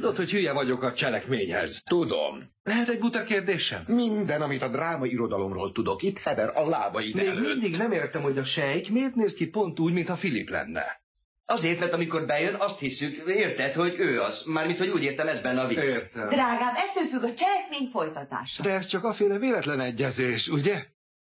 Tudod, hogy hülye vagyok a cselekményhez. Tudom. Lehet egy buta kérdésem? Minden, amit a drámairodalomról tudok, itt hever a lábaid Még előtt. mindig nem értem, hogy a sejk miért néz ki pont úgy, mintha Filip lenne. Azért, mert amikor bejön, azt hiszük, érted, hogy ő az. Mármint, hogy úgy értem, ez benne a vicc. Értem. Drágám, ettől függ a cselekmény folytatása. De ez csak aféle véletlen egyezés, ugye?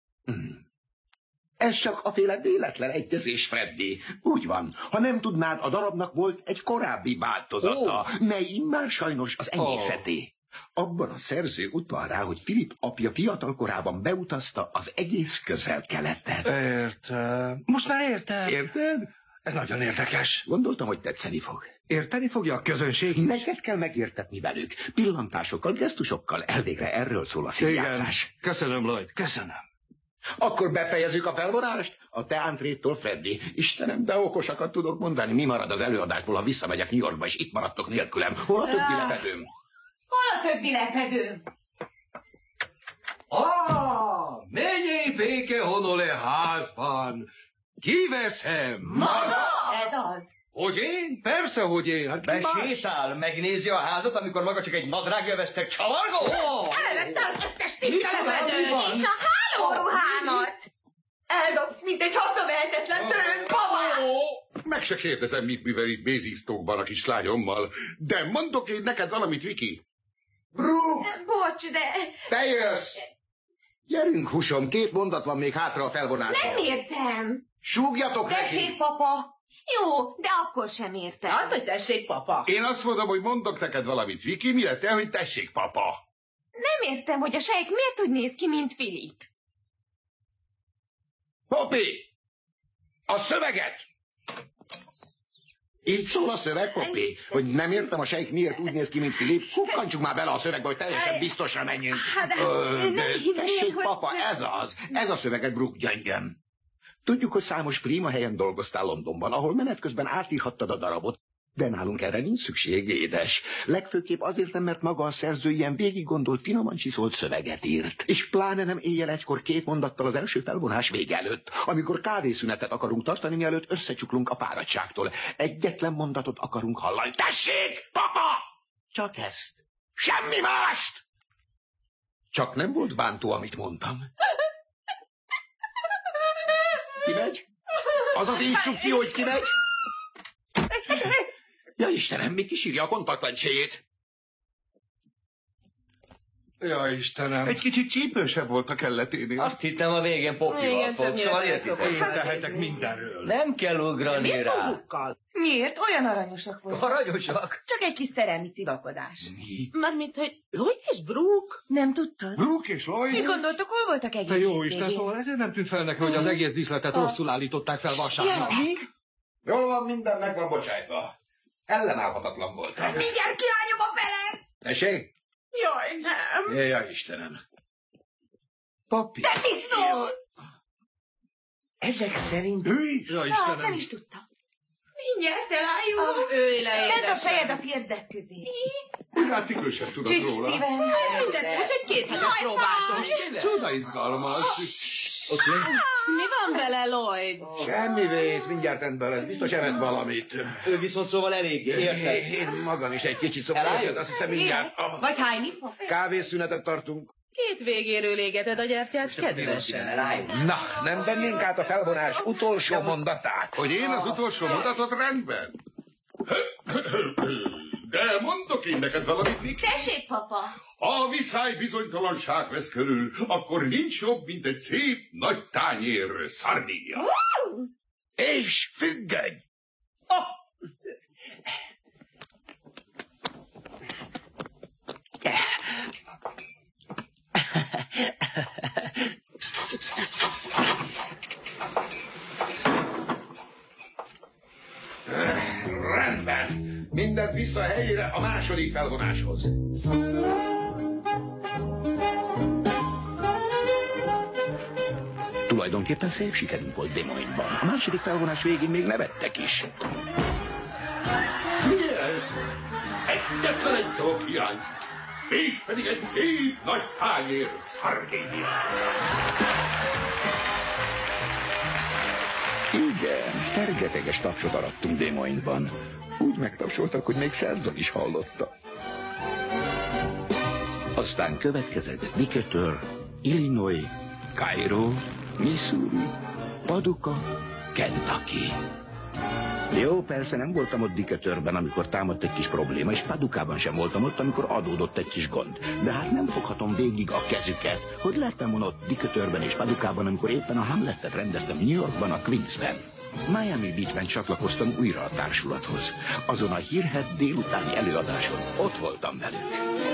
Ez csak aféle véletlen egyezés, Freddy. Úgy van. Ha nem tudnád, a darabnak volt egy korábbi változata, mely immár sajnos az enyészeté. Abban a szerző utal rá, hogy Filip apja fiatal korában beutazta az egész Közel-Keletet. Értem. Most már értem. Érted? Ez nagyon érdekes. Gondoltam, hogy tetszeni fog. Érteni fogja a közönség? Neked kell megértetni velük. Pillantásokkal, gesztusokkal, elvégre erről szól a színjátszás. Igen. Köszönöm, Lloyd. Köszönöm. Akkor befejezzük a felvonást? A te Antrétól, Freddy. Istenem, de okosakat tudok mondani. Mi marad az előadásból, ha visszamegyek New Yorkba, és itt maradtok nélkülem? Hol a többi lepedőm? Hol a többi lepedőm? Mennyi béke honole házban. Kiveszem. Maga? Ez az. Hogy én? Persze, hogy én. Hát ki más? Besétál, megnézi a házat, amikor maga csak egy nadrágjövesztek csavargó? Elvette az összes tiszta lepedőt és a hálóruhámat. Eldobsz, mint egy hazavehetetlen törött babát. Meg se kérdezem, mit mivel itt Basingstoke-ban a kislányommal. De mondok én neked valamit, Viki? Brooke! Bocs, de Te jössz! Gyerünk, húsom, 2 mondat van még hátra a felvonásra. nem értem. Súgjatok neki! Tessék, papa. Jó, de akkor sem értem. Az, hogy tessék, papa. Én azt mondom, hogy mondok neked valamit, Viki, mire te, hogy tessék, papa. Nem értem, hogy a sejk miért úgy néz ki, mint Filip. Poppy! A szöveget! Így szól a szöveg, Poppy, hogy nem értem a sejk miért úgy néz ki, mint Filip. Kukkantsuk már bele a szövegbe, hogy teljesen biztosra menjünk. Tessék, papa, ez az. Ez a szöveget, Brooke, gyöngyöm. Tudjuk, hogy számos prima helyen dolgoztál Londonban, ahol menet közben átírhattad a darabot, de nálunk erre nincs szükség, édes. Legfőképp azért nem, mert maga a szerző ilyen végig gondolt, finoman csiszolt szöveget írt. És pláne nem éjjel egykor 2 mondattal az első felvonás vége előtt, amikor kávészünetet akarunk tartani, mielőtt összecsuklunk a fáradtságtól. Egyetlen mondatot akarunk hallani. Tessék, papa! Csak ezt. Semmi mást! Csak nem volt bántó, amit mondtam. Kimegy? Az az instrukció, hogy kimegy? Ja, Istenem, még kisírja a kontaktlencséjét. Ja, Istenem. Egy kicsit csípősebb volt a kelleténél. Azt hittem a végén pokival fog, szóval értitek. Én tehetek mindenről. Nem kell ugrani rá. Magukkal. Miért? Olyan aranyosak voltak. Aranyosak. Csak egy kis szerelmi civakodás. Mármint, hogy Lloyd és Brooke? Nem tudtad? Brooke és Lloyd? Mit gondoltok, hol voltak egész Te jó hétvégén? Isten, szóval ezért nem tűnt fel neki, hogy az egész díszletet rosszul állították fel vasárnap. Jól van, minden meg van bocsájtva. Ellenállhatatlan voltam. Mindjárt kirányom a feled! Tessék? Jaj, nem. Ja, Istenem. Papi. De disznó! Ezek szerint... Ja, Nem Istenem. is tudtam. Mindjárt elájul. Ülj le, Tedd a fejed édesem. a térdek közé. Úgy látszik, ő sem tudott Csics, róla. Steven. Mindez úgy, hogy 2 hetet próbáltunk. Csoda izgalmas. Mi van vele, Lloyd? Semmi vész, mindjárt rendben lesz. Biztos evett valamit. Ő viszont szóval eléggé, érted? Én magam is egy kicsit, szóval Elájulsz? érted, azt hiszem mindjárt. Vagy hányni fog? Kávészünetet tartunk. 2 végéről égeted a gyertyát, kedvesen. Na, nem vennénk át a felvonás utolsó mondatát. Hogy én az utolsó mutatott rendben? De mondok én neked valamit, Viki. Tessék, papa! Ha viszály bizonytalanság vesz körül, akkor nincs jobb, mint egy szép nagy tányér szardínia. És függöny! Rendben. Mindent vissza a helyére a második felvonáshoz. Tulajdonképpen szép sikerünk volt Des Moines-ban. A második felvonás végén még nevettek is. Mi ez? Egyetlen egy dolog hiányzik. Mégpedig egy szép nagy tányér szardínia. Igen, fergeteges tapsot arattunk Des Moines-ban. Úgy megtapsoltak, hogy még Szerzon is hallotta. Aztán következett Decatur, Illinois, Cairo, Missouri, Paducah, Kentucky. Jó, persze nem voltam ott Decaturben, amikor támadt egy kis probléma, és Paducahban sem voltam ott, amikor adódott egy kis gond. De hát nem foghatom végig a kezüket, hogy lettem volna ott Decaturben és Paducahban, amikor éppen a Hamletet rendeztem New Yorkban, a Queensben. Miami Beachben csatlakoztam újra a társulathoz. Azon a hírhedt délutáni előadáson ott voltam velük.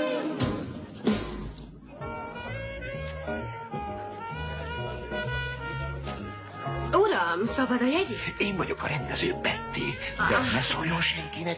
Uram, szabad a jegy? Én vagyok a rendező, Betty, de ne szóljon senkinek.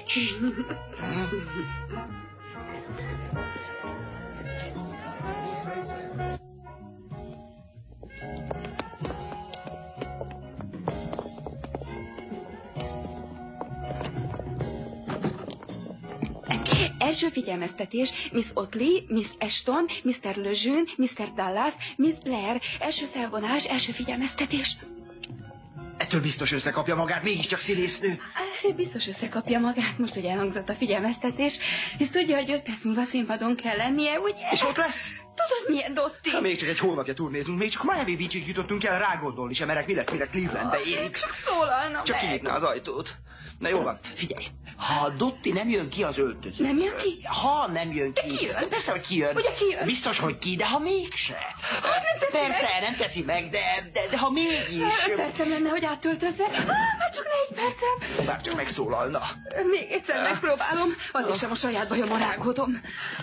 Első figyelmeztetés, Miss Otley, Miss Ashton, Mr. Lejeune, Mr. Dallas, Miss Blair. Első felvonás, első figyelmeztetés. Ettől biztos összekapja magát, mégiscsak színésznő. Biztos összekapja magát, most, hogy elhangzott a figyelmeztetés. Hisz tudja, hogy 5 perc múlva színpadon kell lennie, ugye? És ott lesz? Tudod, milyen, Dotti? Ha még csak egy hónapja turnézunk, még csak Miami Beachig jutottunk el, rágondolni sem merek, mi lesz, mire Clevelandbe érik. Csak szólalna csak meg. kinyitná az ajtót. Na jó van, figyelj. Ha Dotti nem jön ki az öltöző. Nem jön ki? Ha nem jön ki. De ki jön? Persze, hogy ki jön. Ugye ki jön? Biztos, hogy ki, de ha mégse. Nem teszi Persze, meg. nem teszi meg, de ha mégis. 5 percem lenne, hogy áttöltözze. Már csak 4 percem. Bár csak megszólalna. Még egyszer megpróbálom. Addig sem a saját bajom, rágódom.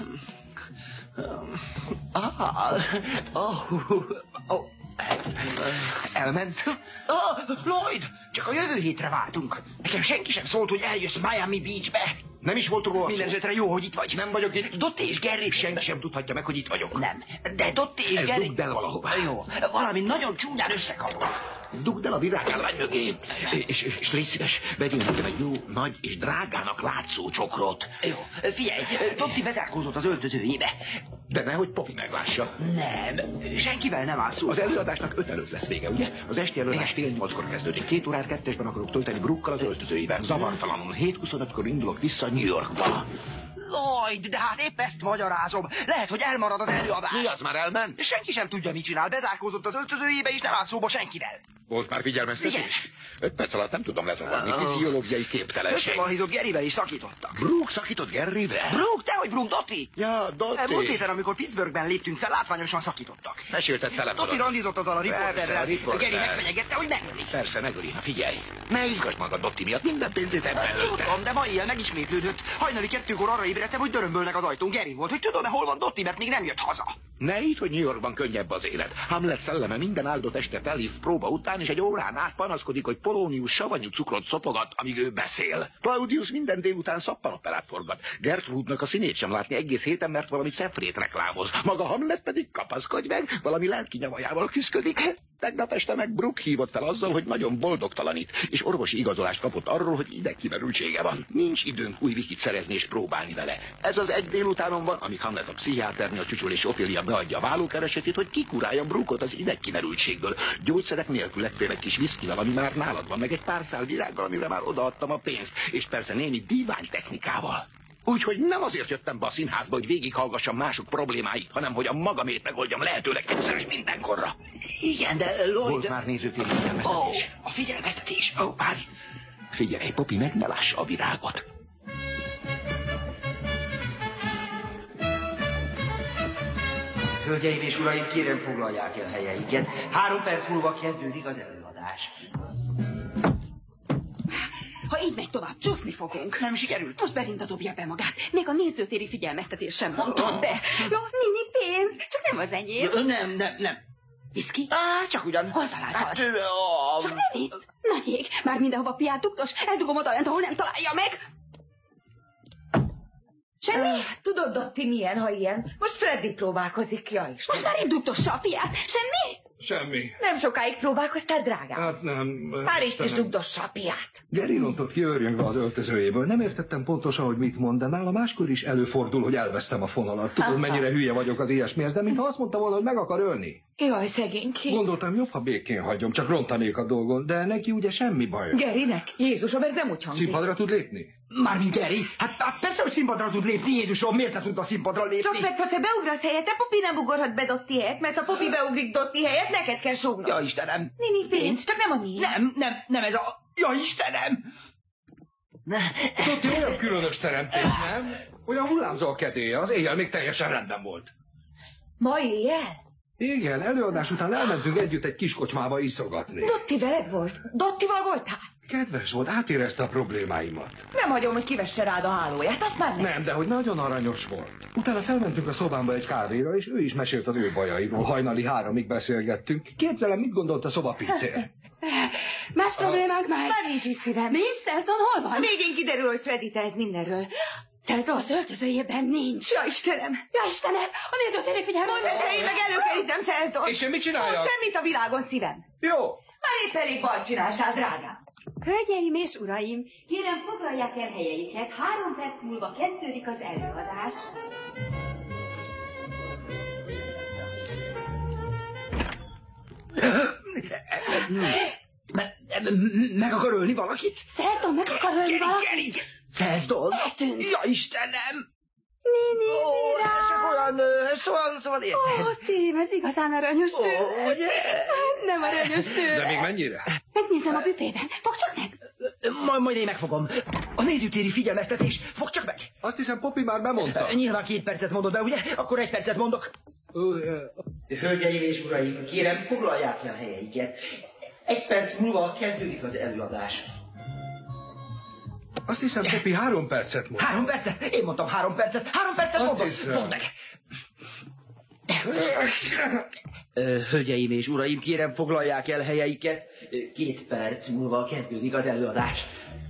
Elment. Lloyd, csak a jövő hétre váltunk. Nekem senki sem szólt, hogy eljössz Miami Beachbe. Nem is volt róla szó. Minden esetre jó, hogy itt vagy. Nem vagyok itt. Dotti és Gerry Senki sem tudhatja meg, hogy itt vagyok. Nem. De Dotti és Gerry... Dugd el valahova. Jó. Valami nagyon csúnyán összekapott. Dugd el a virágállány mögé. És légy szíves, vegyél nekem egy jó, nagy és drágának látszó csokrot. Jó. Figyelj, Dotti bezárkózott az öltözőjébe. De nehogy Poppy meglássa. Nem. Senkivel nem áll szó. Az előadásnak 5 előtt lesz vége, ugye? Az esti előadás fél 8-kor kezdődik. 2 órát 2-esben akarok tölteni Brookkal az öltözőiben. Zavartalanul 7:25-kor indulok vissza New Yorkba. Lloyd, de hát épp ezt magyarázom. Lehet, hogy elmarad az előadás. Mi az, már elment? Senki sem tudja, mit csinál. Bezárkózott az öltözőjébe, és nem áll szóba senkivel. Volt már figyelmeztetés? 5 perc alatt nem tudom lezavarni. Fiziológiai képtelenség. Összemalhízott Gerryvel is szakítottak. Brooke szakított Gerryvel? Brooke, dehogy Brooke, Dotti. Ja, Dotti. Múlt héten, amikor Pittsburghben léptünk fel, látványosan szakítottak. Mesélted velem. Dotti randizott azzal a riporterrel. riporter. Gerry megfenyegette, hogy megöli. Persze, megöli. Na figyelj. Ne izgass magad Dotti miatt, minden pénzét ebben előtte. Tudom, de ma éjjel megismétlődött. Hajnali 2-kor arra ébredtem, hogy dörömbölnek az ajtón. Gerry volt, hogy tudom-e, hol van Dotti, mert még nem jött haza. Ne így, hogy New Yorkban könnyebb az élet. Hamlet szelleme minden áldott este felhív próba után, és egy órán át panaszkodik, hogy Polonius savanyú cukrot szopogat, amíg ő beszél. Claudius minden délután szappanoperát forgat. Gertrudnak a színét sem látni egész héten, mert valami szefrét reklámoz. Maga Hamlet pedig kapaszkodj meg, valami lelki nyavajával küszködik. Tegnap este meg Brooke hívott fel azzal, hogy nagyon boldogtalanít, és orvosi igazolást kapott arról, hogy idegkimerültsége van. Nincs időnk új vikit szerezni és próbálni vele. Ez az egy délutánon van, amíg Hamlet a pszichiáternél Csücsül és Ophélia beadja a vállókeresetét, hogy kikurálja Brooke-ot az idegkimerültségből. Gyógyszerek nélkül lettél egy kis viszkivel, ami már nálad van, meg egy pár szál virággal, amire már odaadtam a pénzt, és persze némi divány technikával. Úgyhogy nem azért jöttem be a színházba, hogy végighallgassam mások problémáit, hanem hogy a magamét megoldjam lehetőleg egyszer és mindenkorra. Igen, de Lloyd... Volt már nézőtéri figyelmeztetés. A figyelmeztetés. Várj! Figyelj, Poppy meg ne lássa a virágot. Hölgyeim és uraim, kérem foglalják el helyeiket. 3 perc múlva kezdődik az előadás. Ha így megy tovább, csúszni fogunk. Nem sikerült. Most Belinda dobja be magát. Még a nézőtéri figyelmeztetés sem mondtam be. No, ninni pénz, csak nem az enyém. Nem. Viszki? Csak ugyan. Hol találtad? Csak nem itt. Nagy ég, már mindenhova piált dugtos. Eldugom oda lent, ahol nem találja meg. Semmi? Tudod, Dotti, milyen, ha ilyen? Most Freddy próbálkozik ki, ja, Most már én dugtossa a piát. Semmi? Semmi. Nem sokáig próbálkoztál, drágám. Hát nem. Már itt is dugdossa a piát. Geri rontott ki őrjöngve az öltözőjéből. Nem értettem pontosan, hogy mit mond, de nála máskor is előfordul, hogy elvesztem a fonalat. Tudod, mennyire hülye vagyok az ilyesmihez, de mintha azt mondta volna, hogy meg akar ölni. Jaj, szegényké. Gondoltam, jobb, ha békén hagyom, csak rontanék a dolgon, de neki ugye semmi baj. Gerinek? Jézusom, ez nem úgy hangzik. Színpadra tud lépni? Mármint Geri? Hát persze, hogy színpadra tud lépni, Jézusom, miért ne tud a színpadra lépni? Csak mert ha te beugrasz helyette, Popi nem ugorhat be Dotti helyett, mert ha Popi beugrik Dotti helyett, neked kell súgnod. Ja, Istenem. Nini, pénz, csak nem a mi. Nem ez a... Ja, Istenem. Dotti olyan különös teremtés, nem? Olyan hullámzó a kedélye, az éjjel még teljesen rendben volt. Ma éjjel? Igen, előadás után elmentünk együtt egy kis kocsmába iszogatni. Dotti veled volt? Dottival voltál? Kedves volt, átérezte a problémáimat. Nem hagyom, hogy kivesse rád a hálóját, azt már Nem, de hogy nagyon aranyos volt. Utána felmentünk a szobámba egy kávéra, és ő is mesélt az ő bajairól. Hajnali 3-ig beszélgettünk. Képzelem, mit gondolt a szobapincér. Más problémák már? Már nincs is szívem. Mi? Szelton hol van? Végén kiderül, hogy Freddy tehet mindenről. Szelton az öltözőjében nincs. Ja, Istenem! Ja, Istenem! A nézőtéri figyelme! Mondd el, én meg előkerítem Szelton! És én mit csináljak? Semmit a világon, szívem. Jó. Már épp elég bajt csináltál, drágám. Hölgyeim és uraim, kérem foglalják el helyeiket, 3 perc múlva kezdődik az előadás. Meg akar ölni valakit? Szelton meg akar ölni valakit? Szelton? Eltűnt. Ja, Istenem! Nini, Ez csak olyan, szóval érted. Tím, ez igazán aranyos tő. Ugye? Nem aranyos tő. De még mennyire? Megnézem a büfében. Fogd csak meg. Majd én megfogom. A nézőtéri figyelmeztetés, fogd csak meg. Azt hiszem, Popi már bemondta. Nyilván 2 percet mondod be, ugye? Akkor 1 percet mondok. Hölgyeim és uraim, kérem, foglalják el helyeiket. 1 perc múlva kezdődik az előadás. Azt hiszem, Popi 3 percet mond. 3 percet? Én mondtam 3 percet. 3 percet Azt mondok. hiszem. Fogd meg. Hölgyeim és uraim, kérem, foglalják el helyeiket. 2 perc múlva kezdődik az előadás.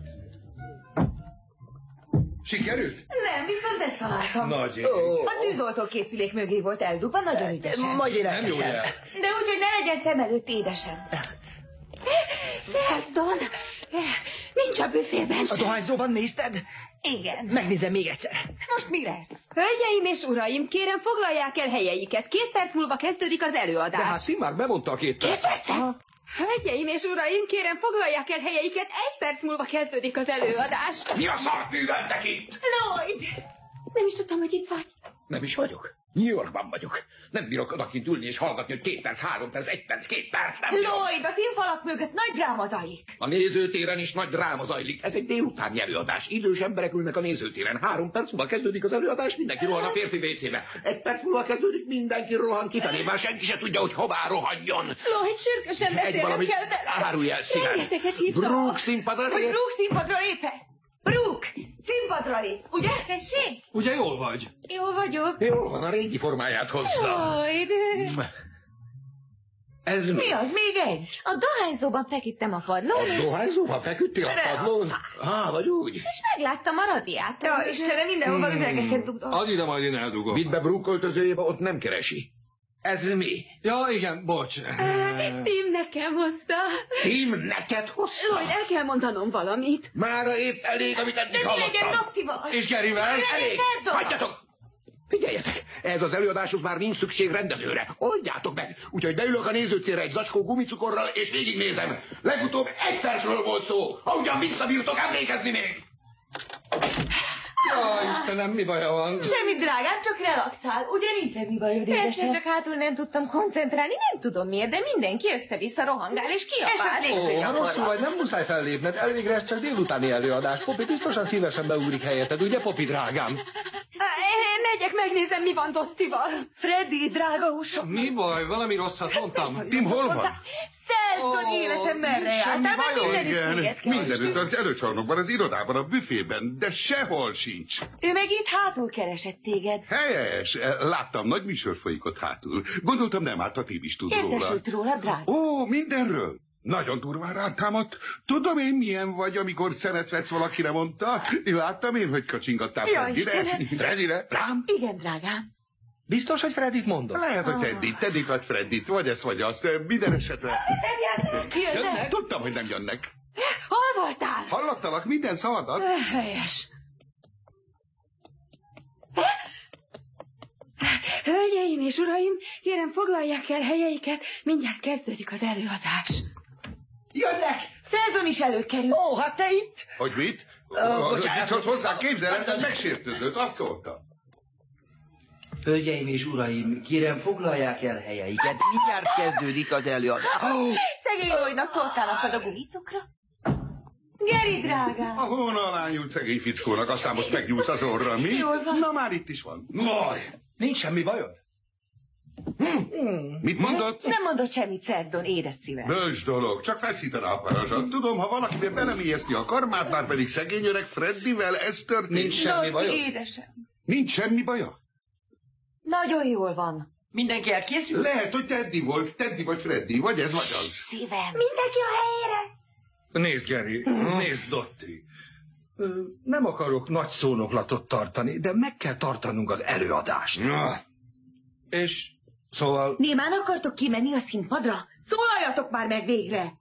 Sikerült? Nem, viszont ezt találtam. Nagy ég. A tűzoltókészülék mögé volt eldugva, nagyon ügyesen. Majd én Nem jó elteszem. jel. De úgy, hogy ne legyen szem előtt édesem. Szelton, nincs a büfében A sem. dohányzóban nézted? Igen. Megnézem még egyszer. Most mi lesz? Hölgyeim és uraim, kérem foglalják el helyeiket. 2 perc múlva kezdődik az De előadás. hát Tim már bemondta a 2 percet. Kétségtelen. Hölgyeim és uraim, kérem foglalják el helyeiket. 1 perc múlva kezdődik az előadás. Mi a szart műveltek itt? Lloyd! Nem is tudtam, hogy itt vagy. Nem is vagyok. New Yorkban vagyok. Nem bírok odakint ülni és hallgatni, hogy 2 perc, 3 perc, 1 perc, 2 perc, nem bírok. Lloyd, a színfalak mögött nagy dráma zajlik. A nézőtéren is nagy dráma zajlik. Ez egy délutáni előadás. Idős emberek ülnek a nézőtéren. 3 perc múlva kezdődik az előadás, mindenki rohan a férfi WC-be. 1 perc múlva kezdődik, mindenki rohan kifelé, már senki se tudja, hogy hová rohanjon. Lloyd, sürgősen beszélnem valamit kell vele. árulj el szívem. Rengeteget hívtam. Brooke színpadra Hogy lép. Brooke színpadra lép-e? Brooke, színpadra lép, ugye? Tessék? Ugye jól vagy? Jó vagyok. Jól van, a régi formáját hozza. Lloyd. Ez mi? Mi az? Még egy? A dohányzóban feküdtem a padlón, A és dohányzóban feküdtél a padlón? Vagy úgy? megláttam a radiátort. Ja, Istenem, mindenhova üvegeket dugdom. Az ide majd én eldugom. Vidd be Brooke öltözőjébe, ott nem keresi. Ez mi? Ja, igen, bocs. Tim nekem hozta. Tim neked hozta? Lloyd, el kell mondanom valamit. Mára épp elég, amit eddig De mi legyen hallottam. Dottival? És Gerivel? Elég! Hagyjatok! Figyeljetek, ez az előadáshoz már nincs szükség rendezőre. Oldjátok meg! Úgyhogy beülök a nézőtérre egy zacskó gumicukorral, és végignézem. Legutóbb 1 percről volt szó, ha ugyan visszabírtok emlékezni még. Ja, Istenem, mi baja van? Semmi, drágám, csak relaxál. Ugye nincsen mi bajod, Persze, édesem? csak hátul nem tudtam koncentrálni, nem tudom miért, de mindenki össze-vissza rohangál és kiabál. Esetleg Ha rosszul vagy, nem muszáj fellépned, elvégre ez csak délutáni előadás. Popi biztosan szívesen beugrik helyetted, ugye, Popi drágám? Megyek, megnézem, mi van Dottival. Freddy, drága húsom. Mi baj? Valami rosszat mondtam? Tim hol van? Szelton, életem merre semmi jártál? Már bajod. mindenütt Mindenütt az előcsarnokban, az irodában, a büfében, de sehol sincs. Ő meg itt hátul keresett téged. Helyes, láttam, nagy műsor folyik ott hátul. Gondoltam, nem árt, a Tim is tud róla. Értesült róla, drága. Ó, mindenről. Nagyon durván rám támadt. Tudom én, milyen vagy, amikor szemet vetsz valakire, mondta. Láttam én, hogy kacsingattál Ja, Freddyre. Istenem. Freddyre? Rám? Igen, drágám. Biztos, hogy Freddit mondod? Lehet, hogy Teddit vagy Freddit, vagy ezt, vagy azt. Minden esetre. Jönnek. Tudtam, hogy nem jönnek. Hol voltál? Hallottalak minden szavadat? Helyes. Hölgyeim és uraim, kérem foglalják el helyeiket, mindjárt kezdődik az előadás. Jönnek! Szelton is előkerül. Ó, hát te itt? Hogy mit? Mit szólt hozzá? Képzeletlen megsértődött, azt szólta. Hölgyeim és uraim, kérem foglalják el helyeiket. Mindjárt kezdődik az előadás. Szegény Lloydnak szóltál a gumicukra? Geri, drágám! A hóna alá nyúlt szegény fickónak, aztán most megnyúlsz az orra, mi? Jól van. Na már itt is van. Majd. Nincs semmi bajod? Mit mondott? Nem mondott semmit, Szerdon, édes szívem. Bölcs dolog, csak feszítene a parazsat. Tudom, ha valakiben belemijeszti a karmát, már pedig szegény öreg Freddyvel ez történt. Nincs semmi bajod? Édesem. Nincs semmi baja? Nagyon jól van. Mindenki elkészül? Lehet, hogy Teddy volt, Teddy vagy Freddy, vagy ez vagy az. Szívem. Mindenki a helyére. Nézd, Geri, nézd, Dotti. Nem akarok nagy szónoklatot tartani, de meg kell tartanunk az előadást. És szóval... Némán akartok kimenni a színpadra? Szólaljatok már meg végre!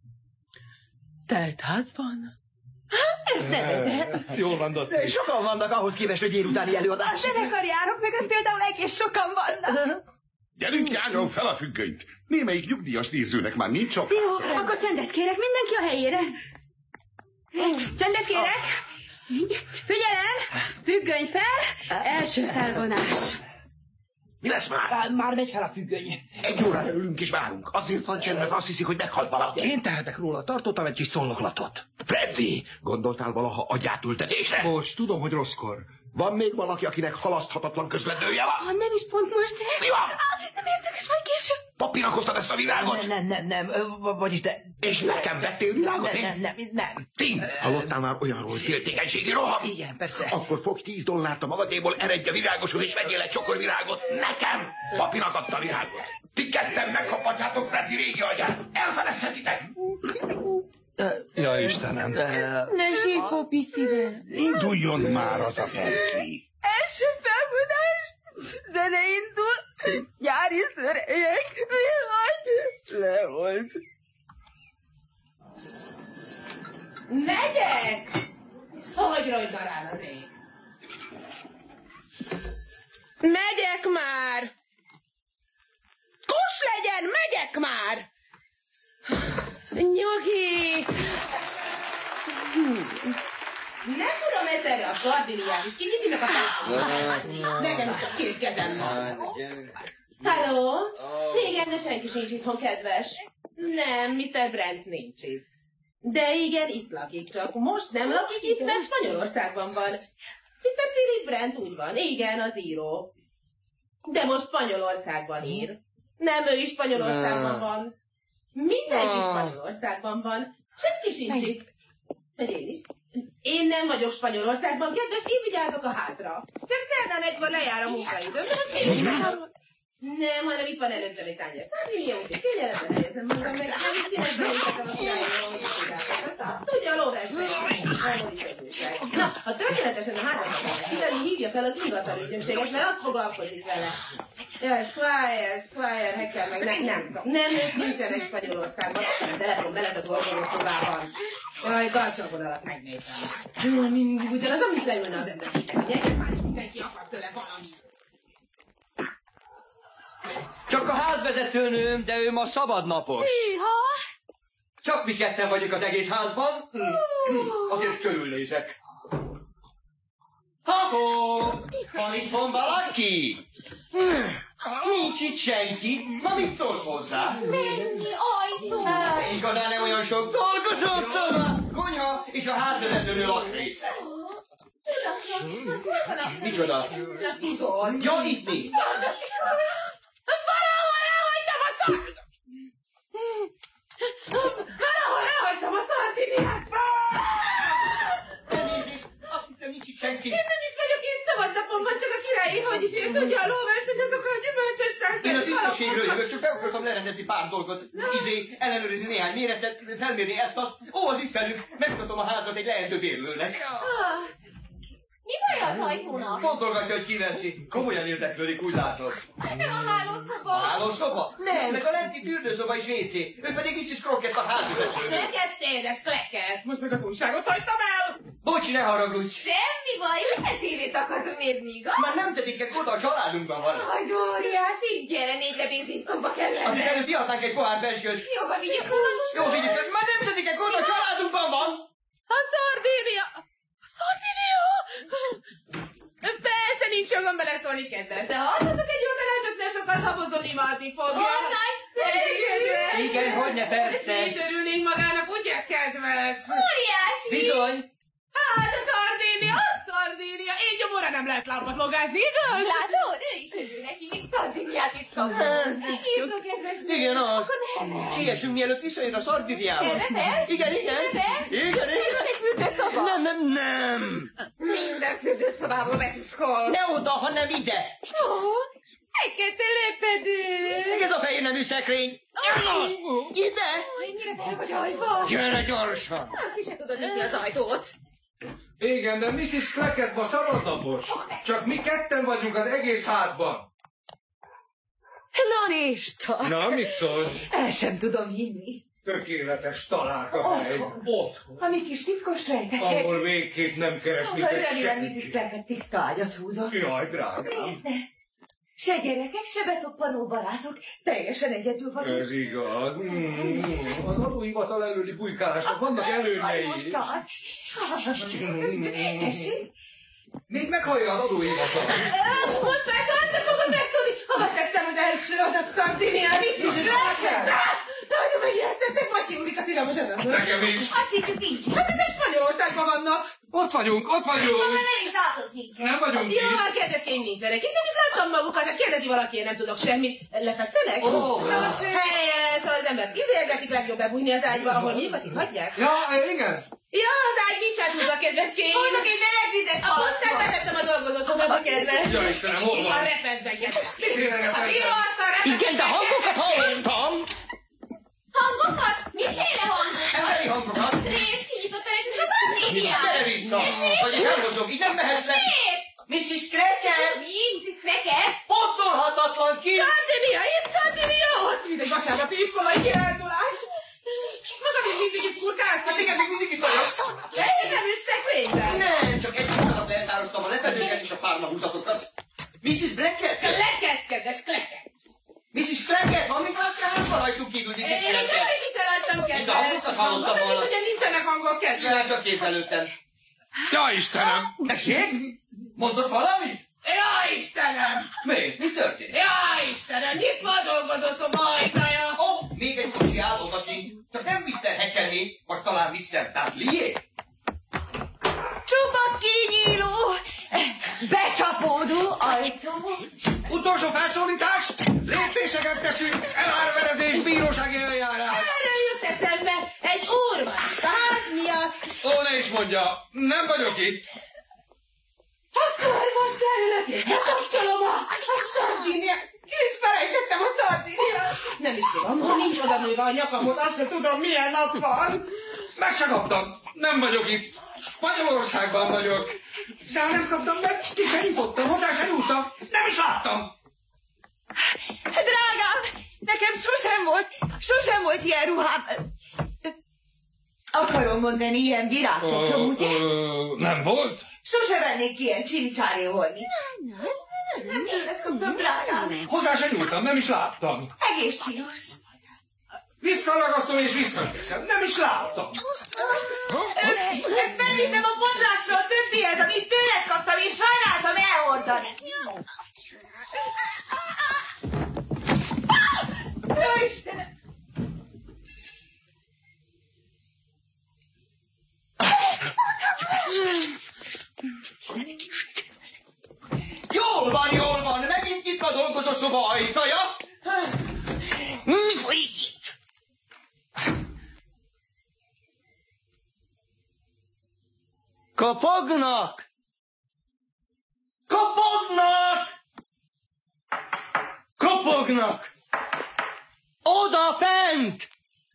Teltházban? Ez nevezett. Jól van, Dotti. Sokan vannak ahhoz képest, hogy délutáni előadás. A zenekarjárok mögött például egész sokan vannak. Gyerünk, járjon fel a függönyt. Némelyik nyugdíjas nézőnek már nincs sok. Jó, akkor csendet kérek, mindenki a helyére. Csendet kérek. Figyelem, függöny fel, első felvonás. Mi lesz már? Már megy fel a függöny. 1 órára ülünk és várunk. Azért van csend, mert azt hiszik, hogy meghalt valaki. Én tehetek róla, tartottam egy kis szónoklatot. Freddy, gondoltál valaha agyátültetésre? Bocs, tudom, hogy rosszkor. Van még valaki, akinek halaszthatatlan közvetője van? Nem is pont most. Mi van? Nem érdekes, majd később. Papinak hoztad ezt a virágot? Nem. Vagyis te... És nekem vettél virágot? Nem. Tim, hallottál már olyanról, hogy féltékenységi roham? Igen, persze. Akkor fogj $10 a magadéból, eredj a virágoshoz és vegyél egy csokor virágot. Nekem! Papinak adta virágot. Ti ketten megkaphatjátok Freddy régi agyát. Elfelezhetitek! Ja, Istenem. Ne sír, Popi szívem. Induljon már az a felki. Első felvonás, zene indul, nyári szöregyek, villany, levolt. Megyek! Hogy rajta rá az ég? Megyek már! Kus legyen, megyek már! Nyugi! Nem tudom egyszerre a kardiniát, és kinyitinak a felszínát. Nekem is csak 2 kezem van. Halló? Igen, de senki sincs itthon, kedves. Nem, Mr. Brent nincs itt. De igen, itt lakik, csak most nem lakik itt, mert Spanyolországban van. Mr. Philip Brent úgy van, igen, az író. De most Spanyolországban ír. Nem, ő is Spanyolországban van. Mindenki Spanyolországban van. Senki sincs itt. Vagy én is. Én nem vagyok Spanyolországban, kedves, én vigyázok a házra. Csak szerdán egykor lejár a munkaidőm, de most én is várom. Nem, hanem itt van előttem egy tányér szardínia, úgyhogy kényelemben helyezem magam meg, nem itt színekben nézhetem a királyról, tudja, a lóverseny. Na, ha történetesen a házat Italy hívja fel az ingatlanügynökséget, mert az foglalkozik vele. Jaj, Squire, Hacker, meg nem, ők nincsenek Spanyolországban, a telefon beled a dolgozószobában. Jaj, garcsakodalat megnézem. Mindig ugyanaz, amit leülne az ember. Gyerek már, mindenki akar tőle valamit. Csak a házvezetőnőm, de ő ma szabadnapos. Hűha! Csak mi ketten vagyunk az egész házban. Azért körülnézek. Hoppó! Van itt valaki? Nincs itt senki. Na, mit szólsz hozzá? Mennyi ajtó! Igazán nem olyan sok dolgozó szoba, konyha és a házvezetőnő lakrésze. Micsoda? Ja, itt mi? Valahol elhagytam a szardiniát! Elnézést, azt hittem nincs itt senki. Én nem is vagyok, én szabadnapon van, csak a királyi, hogy is én tudja a lóverseny, azok a gyümölcsös tárgyak. Én az ügyességről jövök, csak be akartam lerendezni pár dolgot. Ellenőrizni néhány méretet, felmérni ezt-azt. Ó, az itt velünk, megmutatom a házat egy leendő bérlőnek. Mi baj az ajtónak? Fontolgatja, hogy kiveszi. Komolyan érdeklődik, úgy látod. De a hálószoba. A hálószoba? Nem, meg a lenti fürdőszoba is WC. Ő pedig Mrs. Crockett a házvezetőnő. Neked tédes kleket! Most meg az újságot hagytam el! Bocs, ne haragudj. Semmi baj, úgyse tévét akarunk nézni, igaz? Már nem tedik oda, a családunkban van. Aj, Dóriás, így gyere, 4 lebénzítszokba kellene. Azért előbb ihatnánk egy pohár pesgőt. Jó, ha vigyek most. Jó, vigyük, már nem tedik oda, a családunkban van. A szardínia! nincs jogom beleszólni, kedves, de ha adhatok egy jó tanácsot, ne sokat habozol, imádni fogja. Igen, hogyne, persze. Ezt is örülnénk magának, ugye, kedves? Óriási! Bizony. Hát a Szardénia, én gyomorra nem lehet lábat logázni, igaz? Látod? Ő is örül neki, még Szardiniát is kapott. Írtok, kedves nő. Igen, az. Akkor mehetünk. Siessünk, mielőtt visszajön a Szardiniába. Szerepel? Igen. Ez egy fürdőszoba. Nem. Minden fürdőszobából betuszkol. Ne oda, hanem ide. Egy-kettő lepedő. Ez a fehér nemű szekrény. Ide. Mennyire fel vagy hajva? Gyere gyorsan. Ki se tudod nyitni az ajtót. Igen, de Mrs. Crackett ma szabadnapos. Csak mi ketten vagyunk az egész házban. Na nézd! Na, mit szólsz? El sem tudom hinni. Tökéletes találkozás. Otthon. A mi kis titkos rejtek. Ahol végképp nem keresni Remélem, Mrs. Crackett tiszta ágyat húzott. Jaj, drágám. Se gyerekek, se betoppanó barátok. Teljesen egyedül vagyunk. Ez igaz. Az adóhivatal előli bujkálásnak vannak előnyei. Tessék? Még meghallja az adóhivatal. Most már sem fogod megtudni, hova tettem az első adat Szardiniát. Nagyon megijesztettek, Matyi úrik a szívem a zsebemben. Nekem is. Azt hittük nincs. Hát ezek Spanyolországban vannak. Ott vagyunk. Nem is látod minket. Nem vagyunk Jó, itt. hát kérdéskény nincsenek. Itt nem is láttam magukat, hát kérdezi valaki, én nem tudok semmit. Lefekszenek? Helyes, az ember izélgetik, legjobb bebújni az ágyba, ahol mi itt hagyják. Ja, igen. Ja, az ágy nincs átúzva, kedveskény. Hozok egy melegvizet A hosszát betettem a dolgozószobába, kedves. Ja, Istenem, hol van? A repeszben, kedves. A piroasztal repeszben. Igen, de hangokat hallottam. Hangokat? Miféle hangokat? Emberi hangokat. Rész, kinyitotta egy a Szardiniát. Gyere vissza. Vagy én elhozom, így nem mehetsz le. Miért? Mrs. Crackett. Mi? Mrs. Crackett? Pontolhatatlan ki. Szardinia, itt Szardinia, ott, mint egy vasárnapi iskolai kirándulás. Maga még mindig itt kurkálsz? Hát igen, még mindig itt vagyok. Én nem is szekrényben. Nem, csak egy pillanat eltároztam a lepedőket és a párnahúzatokat. Mrs. Blackett? Kleket, kedves, kleket. Mrs. Crackett, van még valaki a házban hagytuk kívül, Mrs. Én Crackett? egy kicsit láttam, Mind a kedves. hangokat hallottam volna. Ugye nincsenek hangok, kedves. Kilás a kép előttem. Ja, Istenem. Tessék? Mondott valamit? Ja, Istenem! Miért? Mi történt? Ja, Istenem, nyitva a dolgozószoba ajtaja! Ó, még egy kocsi áll odakint. Csak nem Mr. Heckelé, vagy talán Mr. Dudley-é? Csupa kinyíló, becsapódó ajtó. Utolsó felszólítás. Lépéseket teszünk. Elárverezés, bírósági eljárás. Erről jut eszembe, egy úr van itt a ház miatt. Ó, ne is mondja. Nem vagyok itt. Akkor most leülök, és bekapcsolom a Szardiniát. Kint felejtettem a Szardiniát. Nem is tudom, ha nincs odanőve a nyakamot, azt sem tudom, milyen nap van. Meg se kaptam. Nem vagyok itt. Spanyolországban vagyok. De nem kaptam meg, ki se nyitottam, hozzá se nyúltam. Nem is láttam. Drágám, nekem sosem volt ilyen ruhám. Akarom mondani, ilyen virágcsokra, ugye? Nem volt? Sose vennék ilyen csili-csári holmit. Nem tőled kaptam, drágám. Hozzá se nyúltam, nem is láttam. Egész csinos. Visszaragasztom és visszateszem. Nem is láttam. Felviszem a padlásra a többihez, amit tőled kaptam, és sajnáltam elhordani. Jó Istenem! Jól van, megint itt a dolgozószoba ajtaja. Mi folyik itt? Kapognak! Kapognak! Kapognak! Oda fent!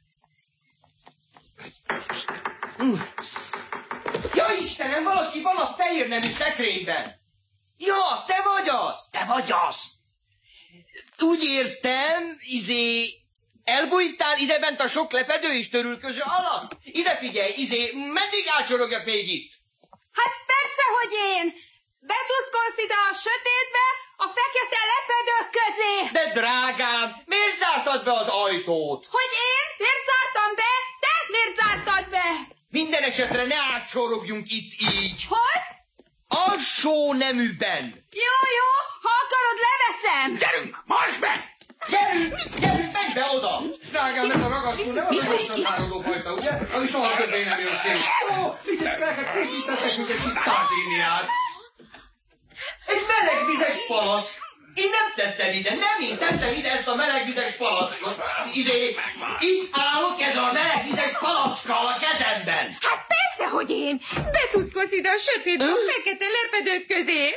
Ja Istenem, valaki van a fehér nemű szekrényben! Ja, te vagy az! Te vagy az! Úgy értem, elbújtál ide bent a sok lepedő és törülköző alatt? Ide figyelj, meddig ácsorogjak még itt? Hát persze, hogy én! Betuszkolsz ide a sötétbe, a fekete lepedők közé! De drágám, miért zártad be az ajtót? Hogy én? Miért zártam be? Te miért zártad be? Minden esetre ne átcsorogjunk itt így. Hol? alsó neműben. Jó, ha akarod, leveszem. Gyerünk, marss be! Gyerünk, menj be oda! Drágám, ez a ragasztó nem az a gyorsan áradó fajta, ugye? Ami soha többé nem jön szét. Ó, Mrs. Cracket készítettek még egy kis szardíniát. Egy melegvizes palack. Én nem tettem ide, nem én tettem ide ezt a melegvizes palackot. Itt állok ezzel a melegvizes palackkal a kezemben. Hát persze, hogy én. Betuszkolsz ide a sötétbe, a fekete lepedők közé.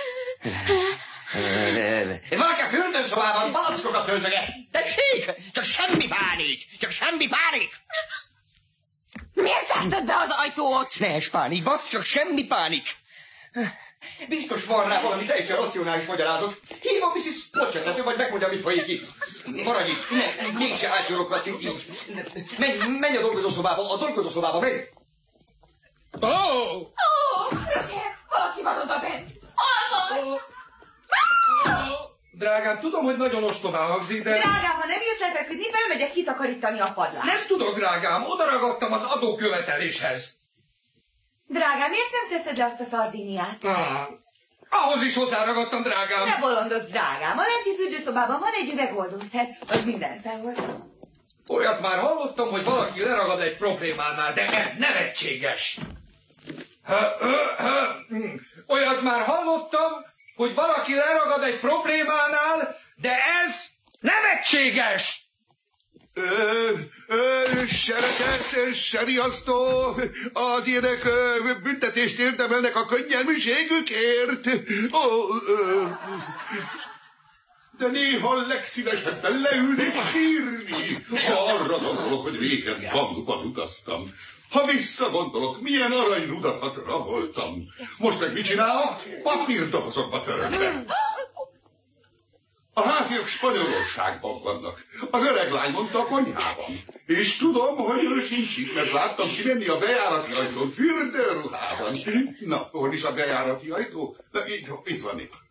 Valaki a fürdőszobában palackokat töltöget. Tessék, csak semmi pánik. Miért zártad be az ajtót? Ne es pánikba, csak semmi pánik. Biztos van rá valami teljesen racionális magyarázat. Hívom Mrs. Pocsetető, vagy megmondja, mit folyik itt. Maradj itt, mégse ácsorok, Laci, így. Menj a dolgozószobába, menj. Roger, valaki van oda bent. Hol van? Drágám, tudom, hogy nagyon ostobán hangzik, de... Drágám, ha nem jössz lefeküdni, felmegyek kitakarítani a padlást. Nem tudok, drágám, odaragadtam az adóköveteléshez. Drágám, miért nem teszed le azt a szardíniát? Ahhoz is hozzáragadtam, drágám. Ne bolondozz, drágám. A lenti fürdőszobában van egy üveg oldószer, az minden fel volt. Olyat már hallottam, hogy valaki leragad egy problémánál, de ez nevetséges. Olyat már hallottam, hogy valaki leragad egy problémánál, de ez nevetséges. Sereket, seriasztó, az ilyenek büntetést érdemelnek a könnyelműségükért. De néha legszívesebben leülnék sírni, ha arra gondolok, hogy régen Bangban utaztam. Ha visszagondolok, milyen aranyrudakat raboltam. Most meg mit csinálok? Papírdobozokba töröm. A háziak Spanyolországban vannak. Az öreg lány mondta a konyhában. És tudom, hogy ő sincs itt, mert láttam kivenni a bejárati ajtón fürdőruhában. Na, hol is a bejárati ajtó? Na, itt van itt.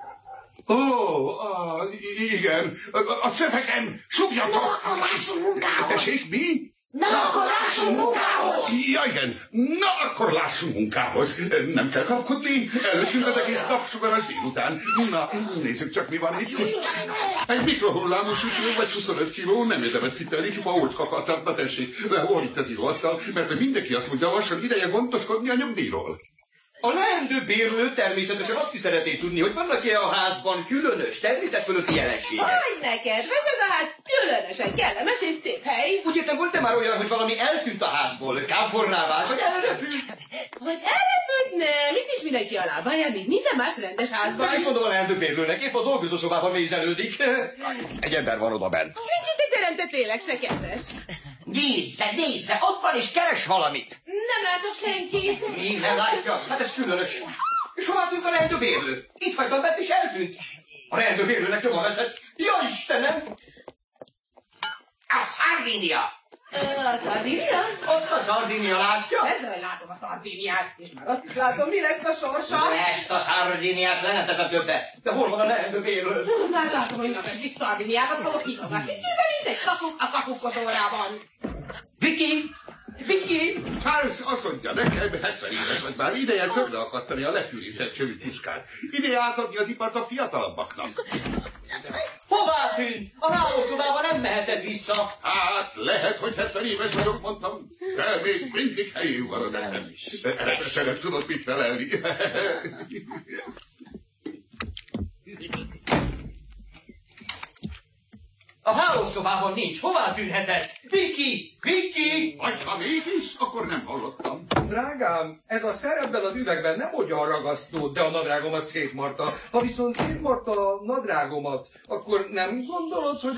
Igen, a szövegem, súgjatok! Na, akkor lássunk munkához! Tessék, mi? Na, akkor lássunk munkához! Ja, igen, na, akkor lássunk munkához. Nem kell kapkodni, előttünk az egész napsugaras délután. Na, nézzük csak, mi van itt. Egy mikrohullámú sütő, vagy 25 kiló, nem érdemes cipelni, csupa ócska kacapna, tessék. Hol itt az íróasztal, mert mindenki azt mondja, lassan ideje gondoskodni a nyugdíjról. A leendő bérlő természetesen azt is szeretné tudni, hogy vannak-e a házban különös, természet fölötti jelenségek. Hogy neked? Most ez a ház különösen kellemes és szép hely. Úgy értem, volt-e már olyan, hogy valami eltűnt a házból, káforrá vált, vagy elrepült? Hogy elrepült? Nem, itt is mindenki a lábán jár, mint minden más rendes házban. Nem is mondom a leendő bérlőnek, épp a dolgozószobában mézelődik. Egy ember van oda bent. Nincs itt egy teremtett tényleg se kedves. Nézze, ott van és keres valamit. Nem látok senkit. Mi nem látja? Hát ez különös. És hová tűnt a leendő bérlő? Itt hagytam bent és eltűnt. A leendő bérlőnek nyoma veszett. Ja, Istenem! A Szardínia! A Szardínia? Ott a Szardínia, látja? Ezzel látom a Szardíniát, és már azt is látom, mi lesz a sorsa. Ezt a Szardíniát le nem teszem többe. De hol van a leendő bérlő? Már látom, hogy napes itt Szardíniákat fogok hívni. Kivel mindegy a kapukozórában. Viki! Charles azt mondja, nekem 70 éves vagy, már ideje szögre akasztani a lefűrészet csövű puskát. Ideje átadni az ipart a fiatalabbaknak. Hová tűnt? A hálószobában nem meheted vissza. Hát, lehet, hogy 70 éves vagyok, mondtam, de még mindig helyén van az eszem. Eredetesen nem tudod mit felelni. A hálószobában nincs. Hová tűnhetett? Viki! Vagy ha mégis, akkor nem hallottam. Drágám, ez a szerepben az üvegben nem oldja a ragasztót, de a nadrágomat szétmarta. Ha viszont szétmarta a nadrágomat, akkor nem gondolod, hogy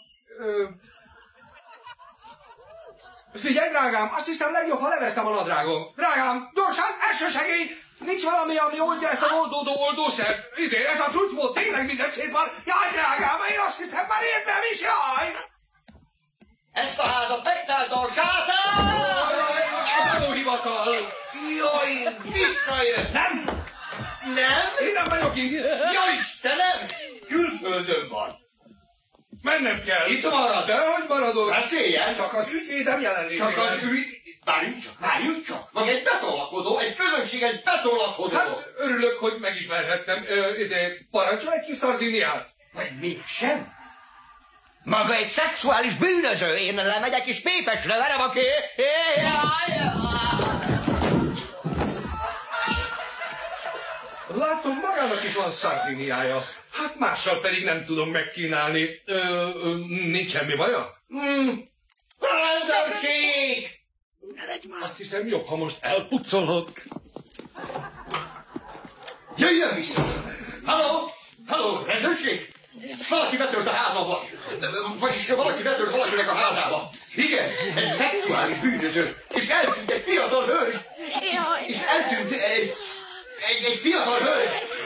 Figyelj, drágám, azt hiszem legjobb, ha leveszem a nadrágom. Drágám, gyorsan, elsősegély! Nincs valami, ami oldja ezt a oldódó oldószert. Ez a trutymód tényleg minden szét van. Jaj, drágám, én azt hiszem, már érzem is, jaj! Ezt a házat megszállta a sátán! Az adóhivatal! Jaj, visszajött! Nem! Én nem vagyok így! Ja, Istenem! Külföldön van! Mennem kell. Itt marad. Dehogy maradok. Beszéljen. Csak az ügyvédem jelenlétében. Csak az várjunk csak. Maga egy betolakodó, egy közönséges betolakodó. Hát örülök, hogy megismerhettem. Parancsol egy kis Szardiniát? Vagy mégsem? Maga egy szexuális bűnöző. Én lemegyek és Pépesre verem, aki... Látom, magának is van Szardiniája. Hát mással pedig nem tudom megkínálni. Nincs semmi baja? Rendőrség! Azt hiszem jobb, ha most elpucolok. Jöjjön vissza! Halló, rendőrség? Valaki betört a házamba. Vagyis valaki betört valakinek a házába. Igen, egy szexuális bűnöző. És eltűnt egy fiatal hölgy. És eltűnt egy fiatal hölgy.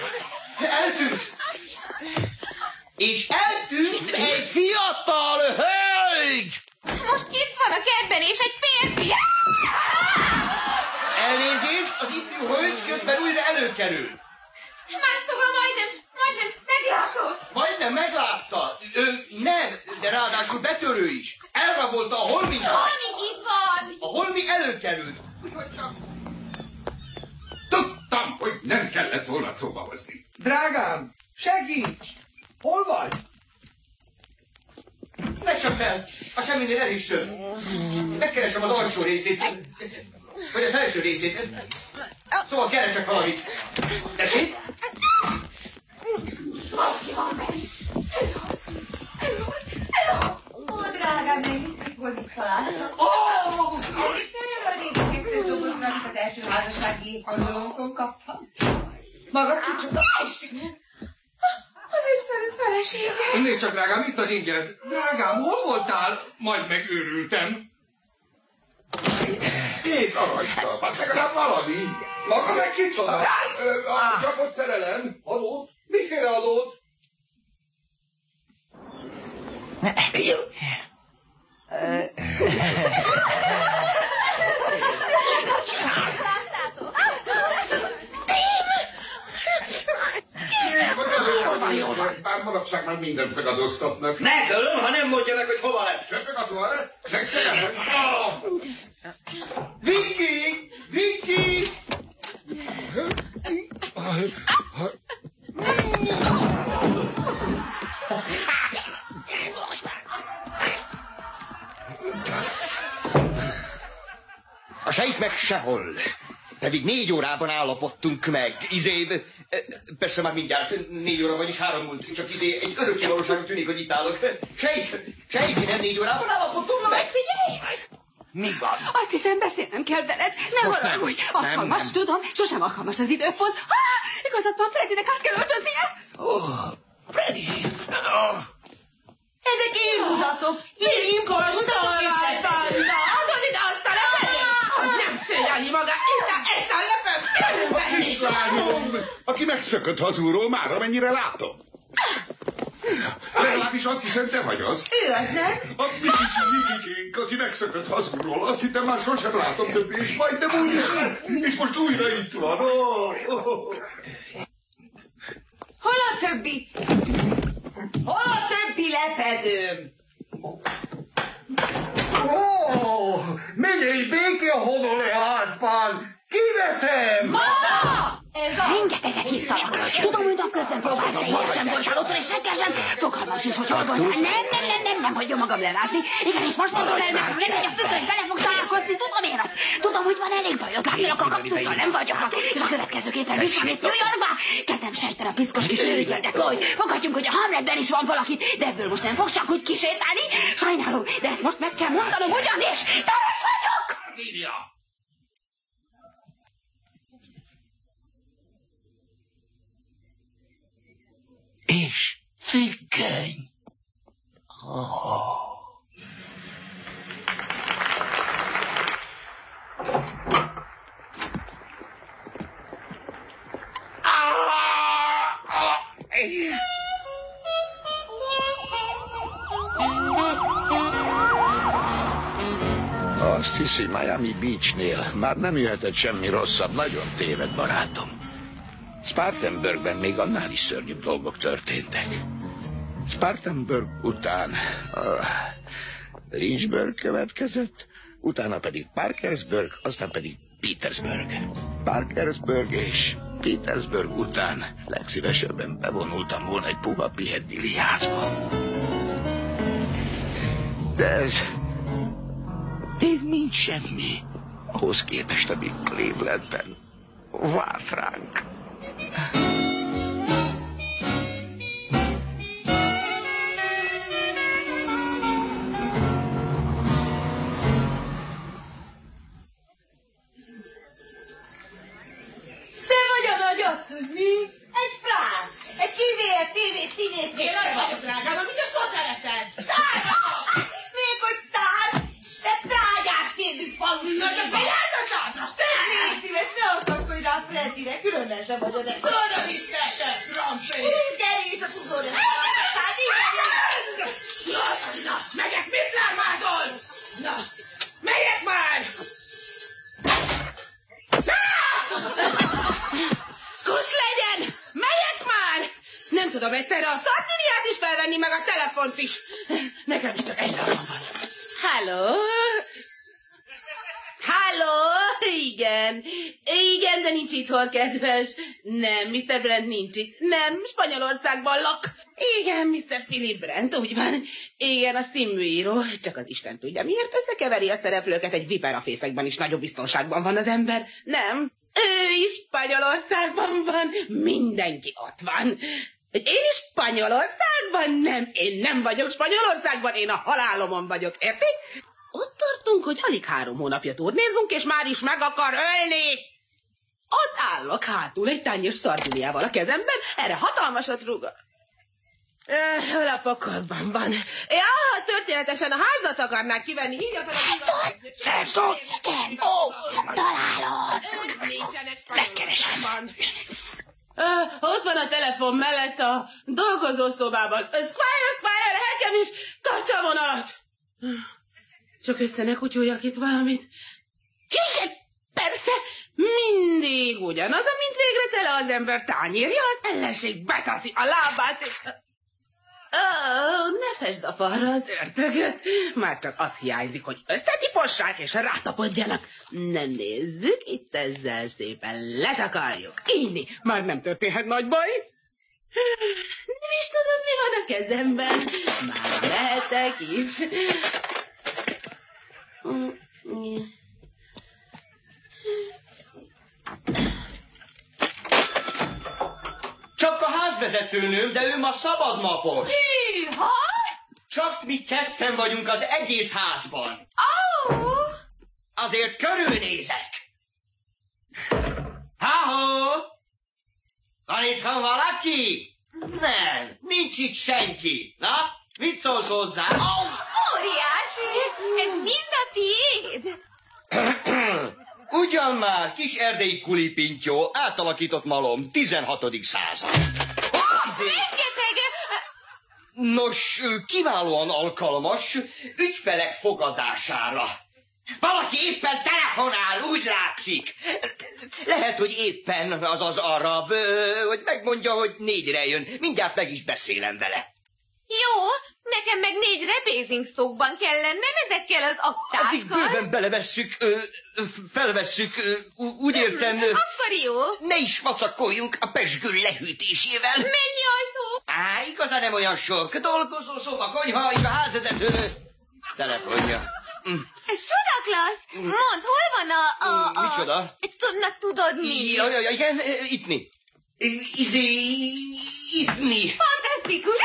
És eltűnt egy fiatal hölgy! Most itt van a kertben, és egy férfi! Elnézést, az ifjú hölgy közben újra előkerül. Más szóval majdnem meglátott. Majdnem meglátta. Nem, de ráadásul betörő is. Elrabolta a holminkat. Holmi itt van. A holmi előkerült. Úgyhogy csak... Tudtam, hogy nem kellett volna szóba hozni. Drágám, segíts! Hol vagy? Megsem fel. A semminél el is több. Megkeresem az alsó részét. Vagy a felső részét. Szóval keresek valamit. Tessék? Ó, drágám, nem hiszik, hogy itt találtak. Szerelődéseket dolgoznak, az első házassági hazolónkon kaptam. Maga kicsoda, Istenem! Az ügyfelük felesége. Nézd csak, drágám, itt az inged. Drágám, hol voltál? Majd megőrültem. Két aranyszal, hát legalább valami. Maga meg kicsoda? A csapott szerelem. Adót? Miféle adót? Bár manapság már mindent megadóztatnak. Ne dőlöm, ha nem mondja meg, hogy hova lett. Csöpög a toalett? Megszerelem. Viki! Viki! A sejt meg sehol. Pedig 4 órában állapodtunk meg. Persze már mindjárt 4 óra, vagyis 3 múlt. Csak egy örökké valóságú tűnik, hogy itt állok. Sejt, nem 4 órában állapodtunk meg. Figyelj! Mi van? Azt hiszem, beszélnem kell veled. Nem haragudj. Alkalmas, nem. tudom. Sosem alkalmas az időpont. Igazad van, Freddynek át kell öltöznie. Freddy! Ezek élhúzatok. Kóstolj, banda! Adod ide azt a lepedőt! Hogy nem szégyelni magát! Itt ezt a lepem! Kislányom, aki megszökött hazulról már, amennyire látom. Legalábbis azt hiszem, te vagy az. Ő az, nem? A Vikikénk, aki megszökött hazulról, azt hittem már sosem látom többé, és majdnem úgy is lett, és most újra itt van. Hol a többi? Hol a többi lepedőm? Mindig béké a honoli házban! Kiveszem! Mama! Rengeteget hívtalak. Tudom, hogy napközben próbálsz teljesen bocsánattal és reggesen. Fogalmam sincs, hogy hol voltál. Nem hagyom magam lelátni. Igen, és most mondod el nekem, hogy a függöny vele fogsz találkozni. Tudom én azt. Tudom, hogy van elég bajod. Látszólag a kaktusszal nem vagyok. És a következőképpen visszamész New Yorkba. Kezdem sejteni a piszkos kis nőügyletnek, Lloyd. Fogadjunk, hogy a Hamletben is van valaki, de ebből most nem fogsz csak úgy kisétálni. Sajnálom, de ezt most meg kell mondanom, ugyanis terhes vagyok. És függöny. Azt hiszi, Miami Beachnél már nem jöhetett semmi rosszabb. Nagyon téved, barátom. Spartanburgben még annál is szörnyűbb dolgok történtek. Spartanburg után Lynchburg következett, utána pedig Parkersburg, aztán pedig Petersburg. Parkersburg és Petersburg után legszívesebben bevonultam volna egy puha piheddili házba. De ez még nincs semmi ahhoz képest, ami Clevelandben várt ránk. Te vagy a nagyot tudni? Egy frán, egy kivért tévés színész. Én az vagyok, drágám, amit a szó szeretesz. Tárga! Még hogy tár, de trágyás kézű falusi. Na, csak mi lehet a tárga? Légy szíves, ne akaszkodj rá Freddyre, különösen vagy az egy. Tudod, is tetted, Ramsey. Gerés a tudod. Na, megyek, mit lármázol? Na, megyek már! Kusz legyen! Megyek már! Nem tudom egyszerre a szartuniát is felvenni, meg a telefont is. Nekem is csak egy lapom van. Halló? Halló? Igen. Igen, de nincs itthon, kedves. Nem, Mr. Brent nincs itt. Nem, Spanyolországban lak. Igen, Mr. Philip Brent, úgy van. Igen, a színműíró. Csak az Isten tudja, miért összekeveri a szereplőket egy viperafészekben is nagyobb biztonságban van az ember. Nem. Ő is Spanyolországban van. Mindenki ott van. Én is Spanyolországban? Nem, én nem vagyok Spanyolországban, én a halálomon vagyok, érti? Ott tartunk, hogy alig 3 hónapja turnézunk, és már is meg akar ölni. Ott állok hátul egy tányér szarduniával a kezemben, erre hatalmasat rúgok. Hol a pokolban van? Ja, történetesen a házat akarnák kivenni, hívja fel a igazságot. Szerzod, igen, ó, találod. Nincsenek Spanyolországban. Ott van a telefon mellett a dolgozószobában. Squire, nekem is tartsa a vonalat. Csak össze ne kutyuljak itt valamit. Igen, persze, mindig ugyanaz, amint végre tele az ember tányérja, az ellenség betaszi a lábát, és... ne fesd a falra az ördögöt. Már csak az hiányzik, hogy összetipossák és rátapodjanak. Nem nézzük, itt ezzel szépen letakarjuk. Inni, már nem történhet nagy baj. Nem is tudom, mi van a kezemben. Már mehetek is. Csak a házvezetőnőm, de ő ma szabadnapos. Hűha? Csak mi ketten vagyunk az egész házban. Azért körülnézek. Há-hó! Van itthon valaki? Nem, nincs itt senki. Na, mit szólsz hozzá? Óriási! Ez mind a tiéd? Ugyan már, kis erdélyi kulipintyó, átalakított malom, 16. század. Rengeteg! Nos, kiválóan alkalmas ügyfelek fogadására. Valaki éppen telefonál, úgy látszik. Lehet, hogy éppen, azaz arra, hogy megmondja, hogy 4-re jön. Mindjárt meg is beszélem vele. Jó, nekem meg 4-re Basingstoke-ban kell lennem, ezekkel az aktákkal. Addig bőven belevesszük, felvesszük, úgy értem... Akkor jó. Ne is vacakoljunk a pezsgő lehűtésével. Mennyi ajtó? Igazán nem olyan sok. Dolgozó szoba, konyha és a házvezető telefonja. Ez csoda klassz. Mondd, hol van a... Micsoda? Tudod mi? Ja, igen, itt mi? Itt mi? Fantasztikus.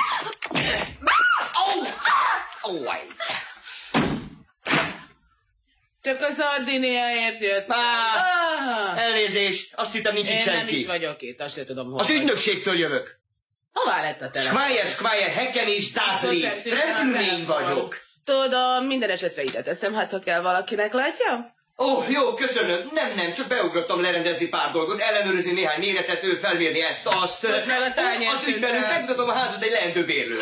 Csak a Szardiniáért jött. Elnézést, azt hittem nincs itt senki. Én nem is vagyok itt, azt sem tudom, hol Az ügynökségtől jövök. Hová lett a telefon? Squire, Hacken és Dudley. Rendülmény vagyok. Tudom, minden esetre ide teszem, hát ha kell valakinek, látja? Jó, köszönöm. Nem, csak beugrottam lerendezni pár dolgot, ellenőrizni néhány méretet, felmérni ezt, azt. Hozd meg a tányért. Az ügyben megmutatom a házat egy leendő bérlő.